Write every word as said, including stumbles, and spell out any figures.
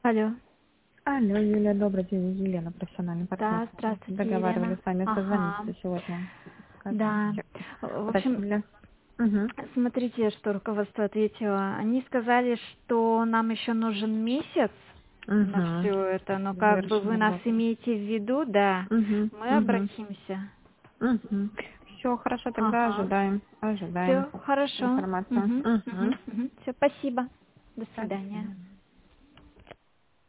Алло. Алло, Юлия, добрый день. Елена, профессиональный партнер. Да, здравствуйте, Договаривались Елена. с вами Ага. созвониться сегодня. Да. Скажите. В общем, Спасибо. Угу. смотрите, что руководство ответило. Они сказали, что нам еще нужен месяц на Угу. все это, но как бы вы Завершение нас работы. имеете в виду, да, Угу. мы Угу. обратимся. Угу. Все, хорошо, тогда Ага. ожидаем. Ожидаем Все хорошо. информацию. Угу, Угу. угу, угу. Все, спасибо. До До свидания. свидания.